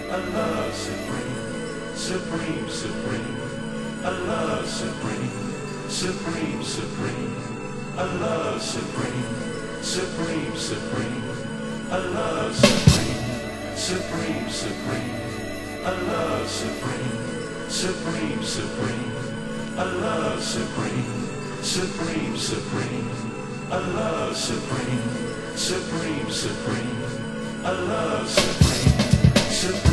a love supreme, supreme, supreme, a love supreme, supreme, supreme, a love supreme, supreme, supreme, a love supreme, supreme, supreme, a love supreme, supreme, supreme, a love supreme, supreme, supreme, a love supreme, supreme, supreme, a love supreme, supreme.